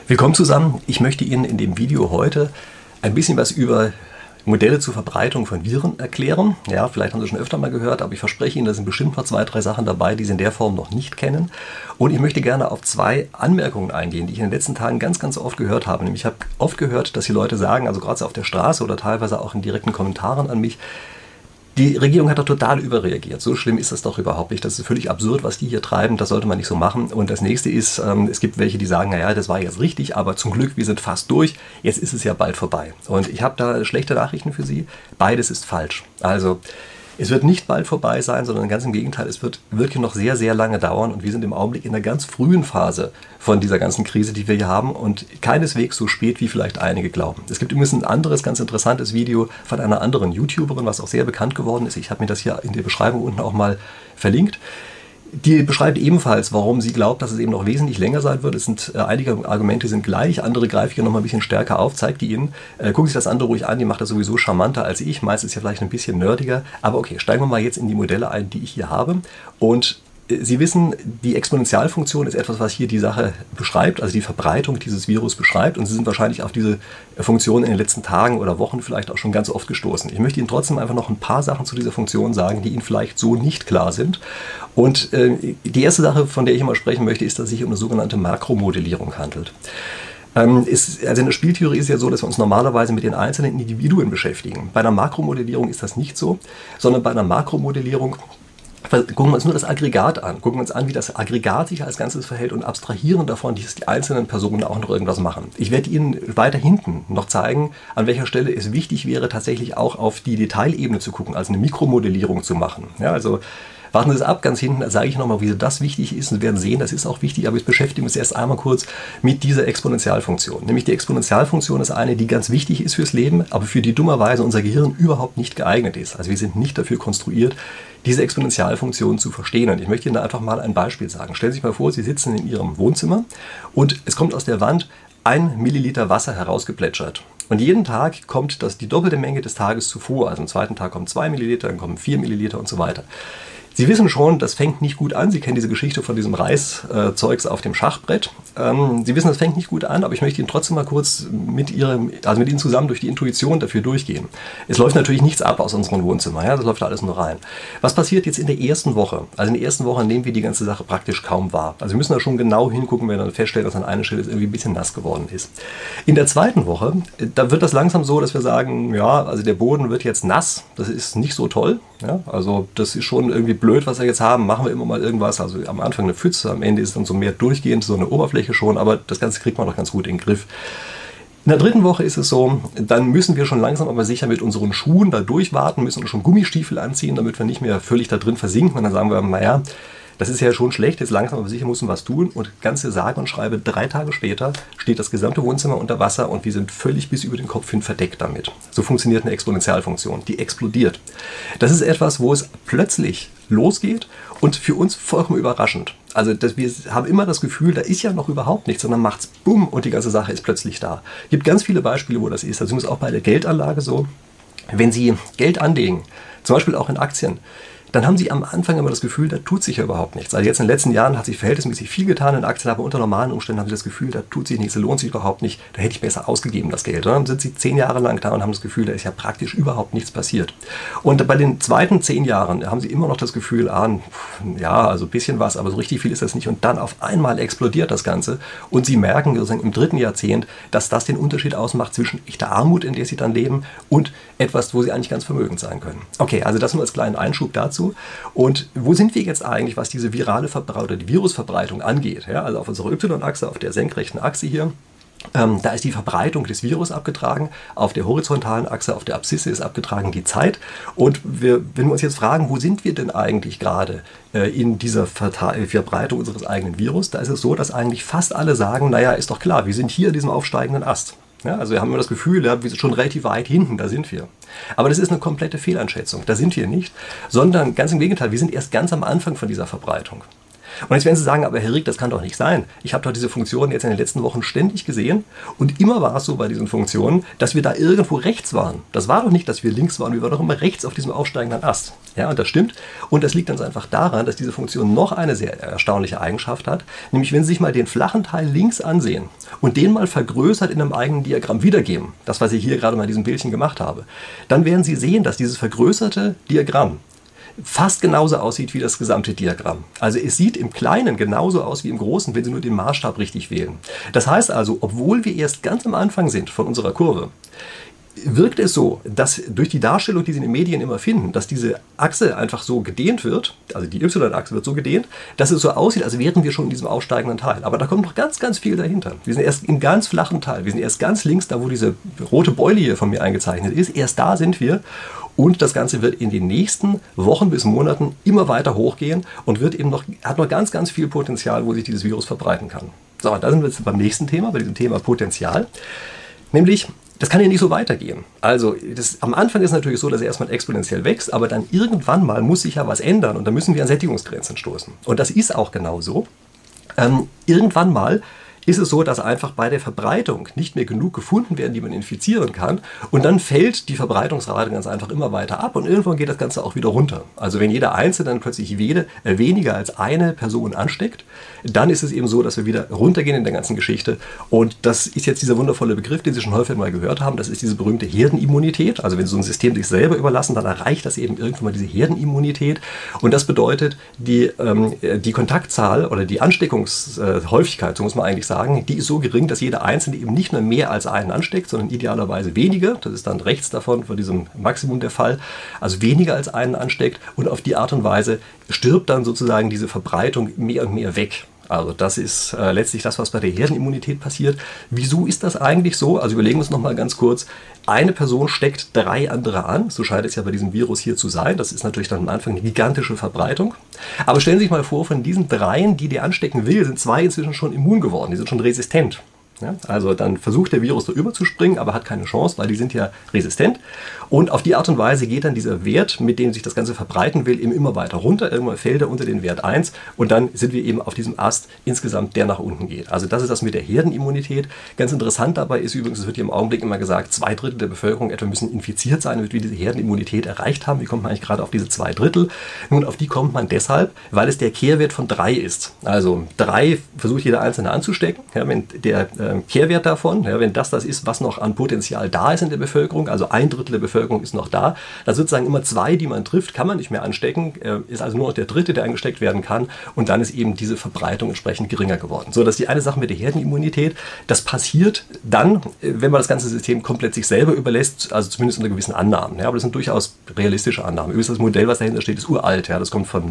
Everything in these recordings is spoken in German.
Willkommen zusammen. Ich möchte Ihnen in dem Video heute ein bisschen was über Modelle zur Verbreitung von Viren erklären. Ja, vielleicht haben Sie schon öfter mal gehört, aber ich verspreche Ihnen, da sind bestimmt noch 2, 3 Sachen dabei, die Sie in der Form noch nicht kennen. Und ich möchte gerne auf 2 Anmerkungen eingehen, die ich in den letzten Tagen ganz oft gehört habe. Nämlich ich habe oft gehört, dass die Leute sagen, also gerade auf der Straße oder teilweise auch in direkten Kommentaren an mich, die Regierung hat doch total überreagiert. So schlimm ist das doch überhaupt nicht. Das ist völlig absurd, was die hier treiben. Das sollte man nicht so machen. Und das nächste ist, es gibt welche, die sagen, naja, das war jetzt richtig, aber zum Glück, wir sind fast durch. Jetzt ist es ja bald vorbei. Und ich habe da schlechte Nachrichten für Sie. Beides ist falsch. Also es wird nicht bald vorbei sein, sondern ganz im Gegenteil, es wird wirklich noch sehr lange dauern. Und wir sind im Augenblick in der ganz frühen Phase von dieser ganzen Krise, die wir hier haben, und keineswegs so spät, wie vielleicht einige glauben. Es gibt übrigens ein anderes, ganz interessantes Video von einer anderen YouTuberin, was auch sehr bekannt geworden ist. Ich habe mir das hier in der Beschreibung unten auch mal verlinkt. Die beschreibt ebenfalls, warum sie glaubt, dass es eben noch wesentlich länger sein wird. Es sind einige Argumente sind gleich, andere greife ich hier noch mal ein bisschen stärker auf, zeige die Ihnen. Gucken Sie sich das andere ruhig an, die macht das sowieso charmanter als ich. Meist ist ja vielleicht ein bisschen nerdiger. Aber okay, steigen wir mal jetzt in die Modelle ein, die ich hier habe. Und Sie wissen, die Exponentialfunktion ist etwas, was hier die Sache beschreibt, also die Verbreitung dieses Virus beschreibt. Und Sie sind wahrscheinlich auf diese Funktion in den letzten Tagen oder Wochen vielleicht auch schon ganz oft gestoßen. Ich möchte Ihnen trotzdem einfach noch ein paar Sachen zu dieser Funktion sagen, die Ihnen vielleicht so nicht klar sind. Und die erste Sache, von der ich immer sprechen möchte, ist, dass es sich um eine sogenannte Makromodellierung handelt. Also in der Spieltheorie ist es ja so, dass wir uns normalerweise mit den einzelnen Individuen beschäftigen. Bei einer Makromodellierung ist das nicht so, sondern bei einer Makromodellierung gucken wir uns nur das Aggregat an, gucken wir uns an, wie das Aggregat sich als Ganzes verhält und abstrahieren davon, dass die einzelnen Personen auch noch irgendwas machen. Ich werde Ihnen weiter hinten noch zeigen, an welcher Stelle es wichtig wäre, tatsächlich auch auf die Detailebene zu gucken, also eine Mikromodellierung zu machen. Ja, also warten Sie es ab, ganz hinten sage ich nochmal, wieso das wichtig ist, und Sie werden sehen, das ist auch wichtig, aber ich beschäftige mich erst einmal kurz mit dieser Exponentialfunktion. Nämlich die Exponentialfunktion ist eine, die ganz wichtig ist fürs Leben, aber für die dummerweise unser Gehirn überhaupt nicht geeignet ist. Also wir sind nicht dafür konstruiert, diese Exponentialfunktion zu verstehen. Und ich möchte Ihnen da einfach mal ein Beispiel sagen. Stellen Sie sich mal vor, Sie sitzen in Ihrem Wohnzimmer und es kommt aus der Wand 1 Milliliter Wasser herausgeplätschert. Und jeden Tag kommt die doppelte Menge des Tages zuvor. Also am zweiten Tag kommen 2 Milliliter, dann kommen 4 Milliliter und so weiter. Sie wissen schon, das fängt nicht gut an. Sie kennen diese Geschichte von diesem Reiszeugs auf dem Schachbrett. Sie wissen, das fängt nicht gut an, aber ich möchte Ihnen trotzdem mal kurz mit Ihnen zusammen durch die Intuition dafür durchgehen. Es läuft natürlich nichts ab aus unserem Wohnzimmer, ja? Das läuft alles nur rein. Was passiert jetzt in der ersten Woche? Also in der ersten Woche nehmen wir die ganze Sache praktisch kaum wahr. Also wir müssen da schon genau hingucken, wenn wir dann feststellen, dass an einer Stelle es irgendwie ein bisschen nass geworden ist. In der zweiten Woche, da wird das langsam so, dass wir sagen, ja, also der Boden wird jetzt nass. Das ist nicht so toll. Ja? Also das ist schon irgendwie blöd, was wir jetzt haben, machen wir immer mal irgendwas, also am Anfang eine Pfütze, am Ende ist dann so mehr durchgehend, so eine Oberfläche schon, aber das Ganze kriegt man doch ganz gut in den Griff. In der dritten Woche ist es so, dann müssen wir schon langsam aber sicher mit unseren Schuhen da durchwarten, müssen uns schon Gummistiefel anziehen, damit wir nicht mehr völlig da drin versinken, und dann sagen wir, naja, das ist ja schon schlecht, jetzt langsam aber sicher müssen wir was tun, und ganze sage und schreibe 3 Tage später steht das gesamte Wohnzimmer unter Wasser und wir sind völlig bis über den Kopf hin verdeckt damit. So funktioniert eine Exponentialfunktion, die explodiert. Das ist etwas, wo es plötzlich losgeht und für uns vollkommen überraschend. Also wir haben immer das Gefühl, da ist ja noch überhaupt nichts, sondern macht's bumm und die ganze Sache ist plötzlich da. Es gibt ganz viele Beispiele, wo das ist. Das ist auch bei der Geldanlage so. Wenn Sie Geld anlegen, zum Beispiel auch in Aktien, dann haben Sie am Anfang immer das Gefühl, da tut sich ja überhaupt nichts. Also jetzt in den letzten Jahren hat sich verhältnismäßig viel getan in Aktien, aber unter normalen Umständen haben Sie das Gefühl, da tut sich nichts, da lohnt sich überhaupt nicht, da hätte ich besser ausgegeben, das Geld. Und dann sind Sie 10 Jahre lang da und haben das Gefühl, da ist ja praktisch überhaupt nichts passiert. Und bei den zweiten 10 Jahren haben Sie immer noch das Gefühl, ja, also ein bisschen was, aber so richtig viel ist das nicht. Und dann auf einmal explodiert das Ganze und Sie merken sozusagen im 3. Jahrzehnt, dass das den Unterschied ausmacht zwischen echter Armut, in der Sie dann leben, und etwas, wo Sie eigentlich ganz vermögend sein können. Okay, also das nur als kleinen Einschub dazu. Und wo sind wir jetzt eigentlich, was diese virale Verbreitung oder die Virusverbreitung angeht? Ja, also auf unserer Y-Achse, auf der senkrechten Achse hier, da ist die Verbreitung des Virus abgetragen, auf der horizontalen Achse, auf der Abszisse ist abgetragen die Zeit. Und wenn wir uns jetzt fragen, wo sind wir denn eigentlich gerade in dieser Verbreitung unseres eigenen Virus, da ist es so, dass eigentlich fast alle sagen, naja, ist doch klar, wir sind hier in diesem aufsteigenden Ast. Ja, also wir haben immer das Gefühl, ja, wir sind schon relativ weit hinten, da sind wir. Aber das ist eine komplette Fehleinschätzung, da sind wir nicht, sondern ganz im Gegenteil, wir sind erst ganz am Anfang von dieser Verbreitung. Und jetzt werden Sie sagen, aber Herr Rieck, das kann doch nicht sein. Ich habe doch diese Funktionen jetzt in den letzten Wochen ständig gesehen und immer war es so bei diesen Funktionen, dass wir da irgendwo rechts waren. Das war doch nicht, dass wir links waren, wir waren doch immer rechts auf diesem aufsteigenden Ast. Ja, und das stimmt. Und das liegt ganz einfach daran, dass diese Funktion noch eine sehr erstaunliche Eigenschaft hat. Nämlich, wenn Sie sich mal den flachen Teil links ansehen und den mal vergrößert in einem eigenen Diagramm wiedergeben, das, was ich hier gerade mal in diesem Bildchen gemacht habe, dann werden Sie sehen, dass dieses vergrößerte Diagramm fast genauso aussieht wie das gesamte Diagramm. Also es sieht im Kleinen genauso aus wie im Großen, wenn Sie nur den Maßstab richtig wählen. Das heißt also, obwohl wir erst ganz am Anfang sind von unserer Kurve, wirkt es so, dass durch die Darstellung, die Sie in den Medien immer finden, dass diese Achse einfach so gedehnt wird, also die Y-Achse wird so gedehnt, dass es so aussieht, als wären wir schon in diesem aufsteigenden Teil. Aber da kommt noch ganz, ganz viel dahinter. Wir sind erst im ganz flachen Teil. Wir sind erst ganz links, da wo diese rote Beule hier von mir eingezeichnet ist. Erst da sind wir. Und das Ganze wird in den nächsten Wochen bis Monaten immer weiter hochgehen und hat noch ganz, ganz viel Potenzial, wo sich dieses Virus verbreiten kann. So, da sind wir jetzt beim nächsten Thema, bei diesem Thema Potenzial. Nämlich, das kann ja nicht so weitergehen. Also am Anfang ist es natürlich so, dass er erstmal exponentiell wächst, aber dann irgendwann mal muss sich ja was ändern und dann müssen wir an Sättigungsgrenzen stoßen. Und das ist auch genau so. Irgendwann mal ist es so, dass einfach bei der Verbreitung nicht mehr genug gefunden werden, die man infizieren kann. Und dann fällt die Verbreitungsrate ganz einfach immer weiter ab und irgendwann geht das Ganze auch wieder runter. Also wenn jeder Einzelne dann plötzlich weniger als eine Person ansteckt, dann ist es eben so, dass wir wieder runtergehen in der ganzen Geschichte. Und das ist jetzt dieser wundervolle Begriff, den Sie schon häufig mal gehört haben. Das ist diese berühmte Herdenimmunität. Also wenn Sie so ein System sich selber überlassen, dann erreicht das eben irgendwann mal diese Herdenimmunität. Und das bedeutet, die Kontaktzahl oder die Ansteckungshäufigkeit, so muss man eigentlich sagen, die ist so gering, dass jeder Einzelne eben nicht nur mehr als einen ansteckt, sondern idealerweise weniger. Das ist dann rechts davon, von diesem Maximum der Fall. Also weniger als einen ansteckt und auf die Art und Weise stirbt dann sozusagen diese Verbreitung mehr und mehr weg. Also das ist letztlich das, was bei der Herdenimmunität passiert. Wieso ist das eigentlich so? Also überlegen wir uns nochmal ganz kurz. Eine Person steckt 3 andere an. So scheint es ja bei diesem Virus hier zu sein. Das ist natürlich dann am Anfang eine gigantische Verbreitung. Aber stellen Sie sich mal vor, von diesen 3, die der anstecken will, sind 2 inzwischen schon immun geworden. Die sind schon resistent. Ja, also dann versucht der Virus da überzuspringen, aber hat keine Chance, weil die sind ja resistent. Und auf die Art und Weise geht dann dieser Wert, mit dem sich das Ganze verbreiten will, eben immer weiter runter. Irgendwann fällt er unter den Wert 1 und dann sind wir eben auf diesem Ast insgesamt, der nach unten geht. Also das ist das mit der Herdenimmunität. Ganz interessant dabei ist übrigens, es wird hier im Augenblick immer gesagt, 2/3 der Bevölkerung etwa müssen infiziert sein, damit wir diese Herdenimmunität erreicht haben. Wie kommt man eigentlich gerade auf diese 2/3? Nun, auf die kommt man deshalb, weil es der Kehrwert von 3 ist. Also 3 versucht jeder Einzelne anzustecken. Ja, wenn der Kehrwert davon, ja, wenn das ist, was noch an Potenzial da ist in der Bevölkerung, also 1/3 der Bevölkerung ist noch da, dann sozusagen immer 2, die man trifft, kann man nicht mehr anstecken, ist also nur noch der 3., der angesteckt werden kann und dann ist eben diese Verbreitung entsprechend geringer geworden. So, das ist die eine Sache mit der Herdenimmunität. Das passiert dann, wenn man das ganze System komplett sich selber überlässt, also zumindest unter gewissen Annahmen. Ja, aber das sind durchaus realistische Annahmen. Übrigens, das Modell, was dahinter steht, ist uralt. Ja, das kommt von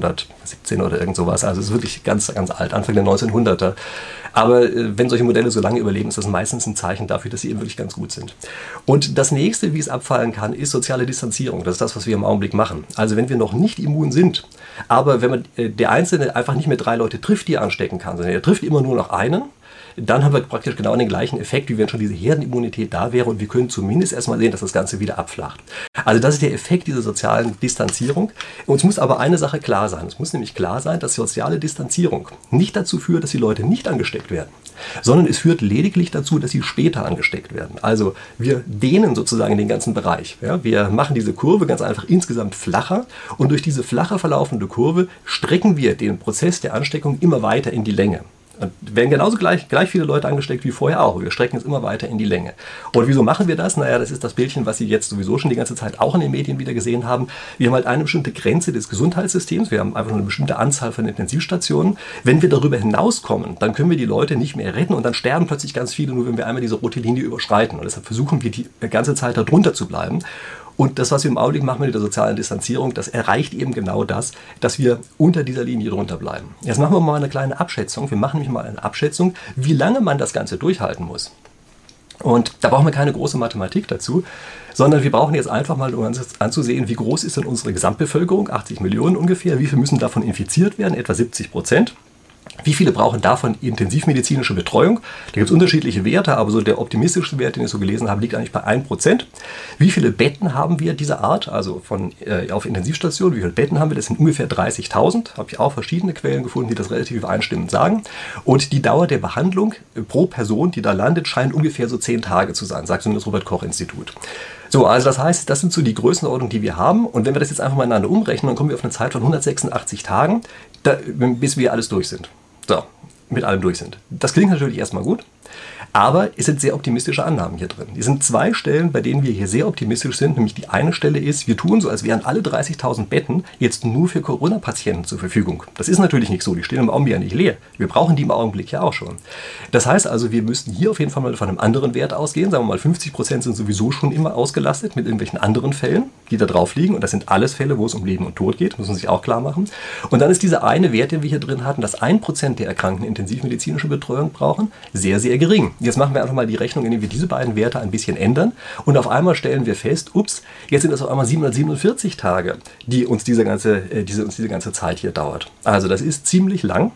1917 oder irgend sowas. Also es ist wirklich ganz, ganz alt, Anfang der 1900er. Aber wenn solche Modelle so lange überleben, ist das meistens ein Zeichen dafür, dass sie eben wirklich ganz gut sind. Und das nächste, wie es abfallen kann, ist soziale Distanzierung. Das ist das, was wir im Augenblick machen. Also wenn wir noch nicht immun sind, aber wenn man der Einzelne einfach nicht mehr 3 Leute trifft, die er anstecken kann, sondern er trifft immer nur noch einen, dann haben wir praktisch genau den gleichen Effekt, wie wenn schon diese Herdenimmunität da wäre und wir können zumindest erstmal sehen, dass das Ganze wieder abflacht. Also das ist der Effekt dieser sozialen Distanzierung. Uns muss aber eine Sache klar sein. Es muss nämlich klar sein, dass soziale Distanzierung nicht dazu führt, dass die Leute nicht angesteckt werden, sondern es führt lediglich dazu, dass sie später angesteckt werden. Also wir dehnen sozusagen den ganzen Bereich. Ja, wir machen diese Kurve ganz einfach insgesamt flacher und durch diese flacher verlaufende Kurve strecken wir den Prozess der Ansteckung immer weiter in die Länge. Und werden genauso gleich viele Leute angesteckt wie vorher auch. Wir strecken es immer weiter in die Länge. Und wieso machen wir das? Naja, das ist das Bildchen, was Sie jetzt sowieso schon die ganze Zeit auch in den Medien wieder gesehen haben. Wir haben halt eine bestimmte Grenze des Gesundheitssystems. Wir haben einfach nur eine bestimmte Anzahl von Intensivstationen. Wenn wir darüber hinauskommen, dann können wir die Leute nicht mehr retten und dann sterben plötzlich ganz viele, nur wenn wir einmal diese rote Linie überschreiten. Und deshalb versuchen wir die ganze Zeit darunter zu bleiben. Und das, was wir im Augenblick machen mit der sozialen Distanzierung, das erreicht eben genau das, dass wir unter dieser Linie drunter bleiben. Jetzt machen wir mal eine kleine Abschätzung. Wir machen nämlich mal eine Abschätzung, wie lange man das Ganze durchhalten muss. Und da brauchen wir keine große Mathematik dazu, sondern wir brauchen jetzt einfach mal, um uns anzusehen, wie groß ist denn unsere Gesamtbevölkerung, 80 Millionen ungefähr, wie viel müssen davon infiziert werden, etwa 70%. Wie viele brauchen davon intensivmedizinische Betreuung? Da gibt es unterschiedliche Werte, aber so der optimistischste Wert, den ich so gelesen habe, liegt eigentlich bei 1%. Wie viele Betten haben wir dieser Art, also auf Intensivstationen, wie viele Betten haben wir? Das sind ungefähr 30.000. Habe ich auch verschiedene Quellen gefunden, die das relativ übereinstimmend sagen. Und die Dauer der Behandlung pro Person, die da landet, scheint ungefähr so 10 Tage zu sein, sagt so das Robert-Koch-Institut. So, also das heißt, das sind so die Größenordnungen, die wir haben. Und wenn wir das jetzt einfach mal ineinander umrechnen, dann kommen wir auf eine Zeit von 186 Tagen, bis wir alles durch sind. So, mit allem durch sind. Das klingt natürlich erstmal gut. Aber es sind sehr optimistische Annahmen hier drin. Es sind zwei Stellen, bei denen wir hier sehr optimistisch sind. Nämlich die eine Stelle ist, wir tun so, als wären alle 30.000 Betten jetzt nur für Corona-Patienten zur Verfügung. Das ist natürlich nicht so. Die stehen im Augenblick ja nicht leer. Wir brauchen die im Augenblick ja auch schon. Das heißt also, wir müssten hier auf jeden Fall mal von einem anderen Wert ausgehen. Sagen wir mal, 50% sind sowieso schon immer ausgelastet mit irgendwelchen anderen Fällen, die da drauf liegen. Und das sind alles Fälle, wo es um Leben und Tod geht. Muss man sich auch klar machen. Und dann ist dieser eine Wert, den wir hier drin hatten, dass 1% der Erkrankten intensivmedizinische Betreuung brauchen, sehr, sehr gering. Jetzt machen wir einfach mal die Rechnung, indem wir diese beiden Werte ein bisschen ändern und auf einmal stellen wir fest, ups, jetzt sind es auf einmal 747 Tage, die uns diese ganze Zeit hier dauert. Also das ist ziemlich lang.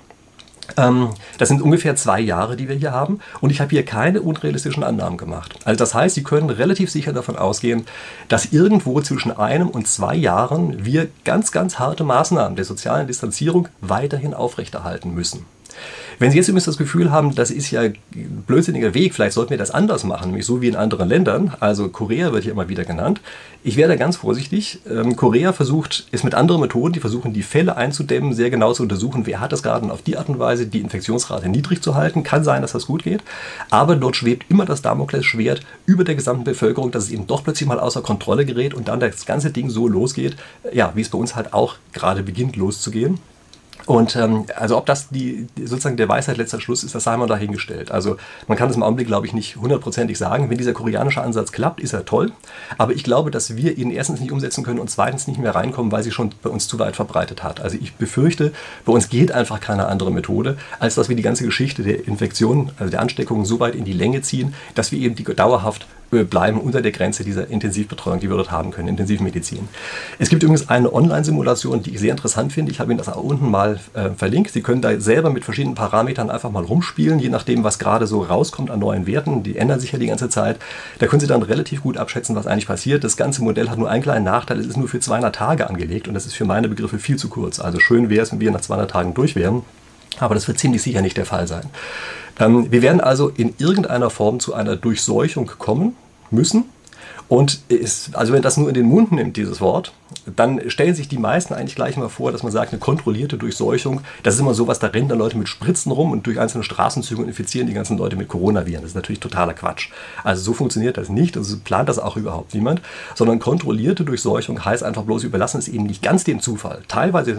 Das sind ungefähr 2 Jahre, die wir hier haben und ich habe hier keine unrealistischen Annahmen gemacht. Also das heißt, Sie können relativ sicher davon ausgehen, dass irgendwo zwischen 1 und 2 Jahren wir ganz, ganz harte Maßnahmen der sozialen Distanzierung weiterhin aufrechterhalten müssen. Wenn Sie jetzt übrigens das Gefühl haben, das ist ja ein blödsinniger Weg, vielleicht sollten wir das anders machen, nämlich so wie in anderen Ländern, also Korea wird hier immer wieder genannt. Ich wäre da ganz vorsichtig. Korea versucht es mit anderen Methoden, die versuchen die Fälle einzudämmen, sehr genau zu untersuchen, wer hat das gerade und auf die Art und Weise die Infektionsrate niedrig zu halten. Kann sein, dass das gut geht, aber dort schwebt immer das Damoklesschwert über der gesamten Bevölkerung, dass es eben doch plötzlich mal außer Kontrolle gerät und dann das ganze Ding so losgeht, ja, wie es bei uns halt auch gerade beginnt loszugehen. Und also ob das sozusagen der Weisheit letzter Schluss ist, das sei mal dahingestellt. Also man kann das im Augenblick, glaube ich, nicht hundertprozentig sagen. Wenn dieser koreanische Ansatz klappt, ist er toll. Aber ich glaube, dass wir ihn erstens nicht umsetzen können und zweitens nicht mehr reinkommen, weil sie schon bei uns zu weit verbreitet hat. Also ich befürchte, bei uns geht einfach keine andere Methode, als dass wir die ganze Geschichte der Infektion, also der Ansteckung so weit in die Länge ziehen, dass wir eben dauerhaft bleiben unter der Grenze dieser Intensivbetreuung, die wir dort haben können, Intensivmedizin. Es gibt übrigens eine Online-Simulation, die ich sehr interessant finde. Ich habe Ihnen das auch unten mal verlinkt. Sie können da selber mit verschiedenen Parametern einfach mal rumspielen, je nachdem, was gerade so rauskommt an neuen Werten. Die ändern sich ja die ganze Zeit. Da können Sie dann relativ gut abschätzen, was eigentlich passiert. Das ganze Modell hat nur einen kleinen Nachteil. Es ist nur für 200 Tage angelegt und das ist für meine Begriffe viel zu kurz. Also schön wäre es, wenn wir nach 200 Tagen durch wären. Aber das wird ziemlich sicher nicht der Fall sein. Wir werden also in irgendeiner Form zu einer Durchseuchung kommen müssen. Und also wenn das nur in den Mund nimmt, dieses Wort, dann stellen sich die meisten eigentlich gleich mal vor, dass man sagt, eine kontrollierte Durchseuchung, das ist immer sowas, da rennen dann Leute mit Spritzen rum und durch einzelne Straßenzüge und infizieren die ganzen Leute mit Coronaviren. Das ist natürlich totaler Quatsch. Also so funktioniert das nicht und so plant das auch überhaupt niemand, sondern kontrollierte Durchseuchung heißt einfach bloß, wir überlassen es eben nicht ganz dem Zufall. Teilweise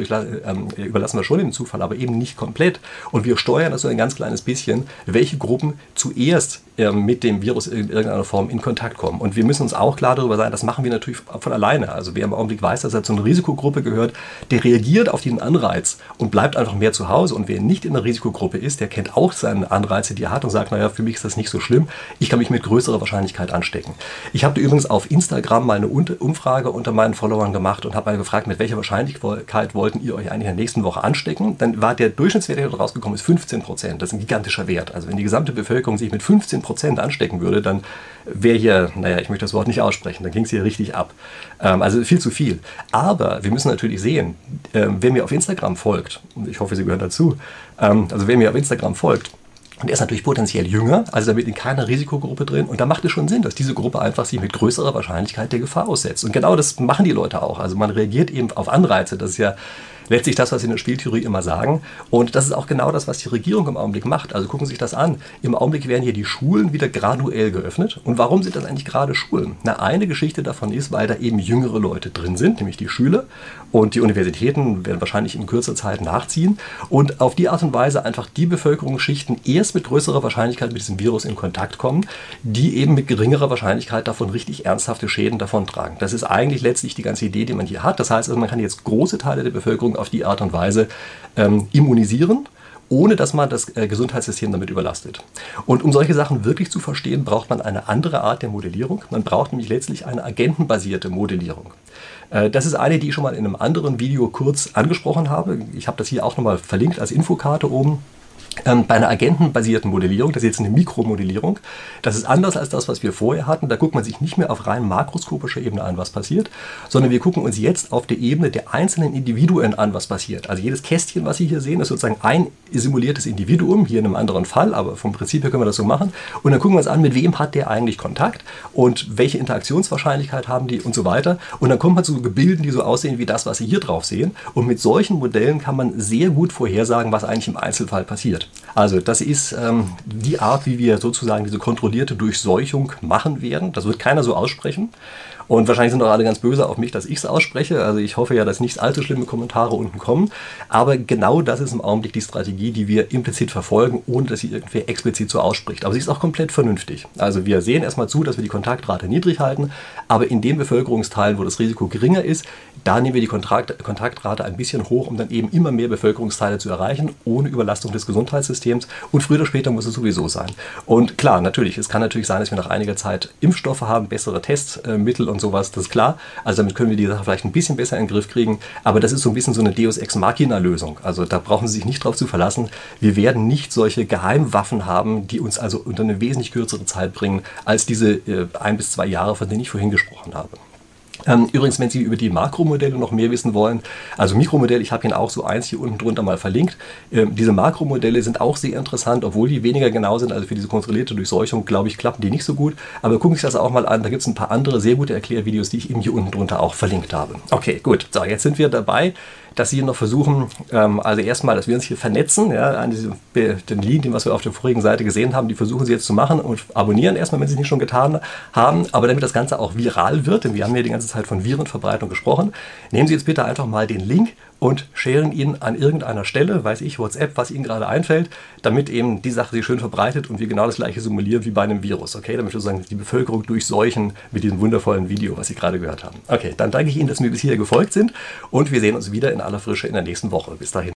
überlassen wir schon dem Zufall, aber eben nicht komplett. Und wir steuern das so ein ganz kleines bisschen, welche Gruppen zuerst mit dem Virus in irgendeiner Form in Kontakt kommen. Und wir müssen uns auch klar darüber sein, das machen wir natürlich von alleine. Also wer im Augenblick weiß, dass er zu einer Risikogruppe gehört, der reagiert auf diesen Anreiz und bleibt einfach mehr zu Hause. Und wer nicht in der Risikogruppe ist, der kennt auch seine Anreize, die er hat und sagt, naja, für mich ist das nicht so schlimm, ich kann mich mit größerer Wahrscheinlichkeit anstecken. Ich habe übrigens auf Instagram mal eine Umfrage unter meinen Followern gemacht und habe mal gefragt, mit welcher Wahrscheinlichkeit wollten ihr euch eigentlich in der nächsten Woche anstecken. Dann war der Durchschnittswert, der rausgekommen ist, 15%. Das ist ein gigantischer Wert. Also wenn die gesamte Bevölkerung sich mit 15% anstecken würde, dann wäre hier, naja, ich möchte das Wort nicht aussprechen, dann ging es hier richtig ab. Also viel zu viel. Aber wir müssen natürlich sehen, wer mir auf Instagram folgt, und ich hoffe, Sie gehören dazu, also wer mir auf Instagram folgt, und er ist natürlich potenziell jünger, also damit in keiner Risikogruppe drin. Und da macht es schon Sinn, dass diese Gruppe einfach sich mit größerer Wahrscheinlichkeit der Gefahr aussetzt. Und genau das machen die Leute auch. Also man reagiert eben auf Anreize. Das ist ja letztlich das, was sie in der Spieltheorie immer sagen. Und das ist auch genau das, was die Regierung im Augenblick macht. Also gucken Sie sich das an. Im Augenblick werden hier die Schulen wieder graduell geöffnet. Und warum sind das eigentlich gerade Schulen? Na, eine Geschichte davon ist, weil da eben jüngere Leute drin sind, nämlich die Schüler. Und die Universitäten werden wahrscheinlich in kürzer Zeit nachziehen. Und auf die Art und Weise einfach die Bevölkerungsschichten erst mit größerer Wahrscheinlichkeit mit diesem Virus in Kontakt kommen, die eben mit geringerer Wahrscheinlichkeit davon richtig ernsthafte Schäden davontragen. Das ist eigentlich letztlich die ganze Idee, die man hier hat. Das heißt, also man kann jetzt große Teile der Bevölkerung auf die Art und Weise immunisieren, ohne dass man das Gesundheitssystem damit überlastet. Und um solche Sachen wirklich zu verstehen, braucht man eine andere Art der Modellierung. Man braucht nämlich letztlich eine agentenbasierte Modellierung. Das ist eine, die ich schon mal in einem anderen Video kurz angesprochen habe. Ich habe das hier auch nochmal verlinkt als Infokarte oben. Bei einer agentenbasierten Modellierung, das ist jetzt eine Mikromodellierung, das ist anders als das, was wir vorher hatten. Da guckt man sich nicht mehr auf rein makroskopischer Ebene an, was passiert, sondern wir gucken uns jetzt auf der Ebene der einzelnen Individuen an, was passiert. Also jedes Kästchen, was Sie hier sehen, ist sozusagen ein simuliertes Individuum, hier in einem anderen Fall, aber vom Prinzip her können wir das so machen. Und dann gucken wir uns an, mit wem hat der eigentlich Kontakt und welche Interaktionswahrscheinlichkeit haben die und so weiter. Und dann kommt man zu Gebilden, die so aussehen wie das, was Sie hier drauf sehen. Und mit solchen Modellen kann man sehr gut vorhersagen, was eigentlich im Einzelfall passiert. Also das ist die Art, wie wir sozusagen diese kontrollierte Durchseuchung machen werden. Das wird keiner so aussprechen. Und wahrscheinlich sind auch alle ganz böse auf mich, dass ich es ausspreche. Also ich hoffe ja, dass nicht allzu schlimme Kommentare unten kommen. Aber genau das ist im Augenblick die Strategie, die wir implizit verfolgen, ohne dass sie irgendwer explizit so ausspricht. Aber sie ist auch komplett vernünftig. Also wir sehen erstmal zu, dass wir die Kontaktrate niedrig halten. Aber in den Bevölkerungsteilen, wo das Risiko geringer ist, da nehmen wir die Kontaktrate ein bisschen hoch, um dann eben immer mehr Bevölkerungsteile zu erreichen, ohne Überlastung des Gesundheitssystems. Und früher oder später muss es sowieso sein. Und klar, natürlich, es kann natürlich sein, dass wir nach einiger Zeit Impfstoffe haben, bessere Testmittel und sowas, das ist klar. Also damit können wir die Sache vielleicht ein bisschen besser in den Griff kriegen. Aber das ist so ein bisschen so eine Deus Ex Machina Lösung. Also da brauchen Sie sich nicht drauf zu verlassen. Wir werden nicht solche Geheimwaffen haben, die uns also unter eine wesentlich kürzere Zeit bringen, als diese 1 bis 2 Jahre, von denen ich vorhin gesprochen habe. Übrigens, wenn Sie über die Makromodelle noch mehr wissen wollen, also Mikromodell, ich habe Ihnen auch so eins hier unten drunter mal verlinkt. Diese Makromodelle sind auch sehr interessant, obwohl die weniger genau sind. Also für diese kontrollierte Durchseuchung, glaube ich, klappen die nicht so gut. Aber gucken Sie sich das auch mal an. Da gibt es ein paar andere sehr gute Erklärvideos, die ich eben hier unten drunter auch verlinkt habe. Okay, gut. So, jetzt sind wir dabei, dass Sie noch versuchen, also erstmal, dass wir uns hier vernetzen, ja, an diesem, den Link, was wir auf der vorigen Seite gesehen haben, die versuchen Sie jetzt zu machen und abonnieren erstmal, wenn Sie es nicht schon getan haben, aber damit das Ganze auch viral wird, denn wir haben ja die ganze Zeit von Virenverbreitung gesprochen, nehmen Sie jetzt bitte einfach mal den Link und sharen ihn an irgendeiner Stelle, weiß ich, WhatsApp, was Ihnen gerade einfällt, damit eben die Sache sich schön verbreitet und wir genau das gleiche simulieren wie bei einem Virus, okay, damit wir sozusagen die Bevölkerung durchseuchen mit diesem wundervollen Video, was Sie gerade gehört haben. Okay, dann danke ich Ihnen, dass Sie mir bis hier gefolgt sind und wir sehen uns wieder in aller Frische in der nächsten Woche. Bis dahin.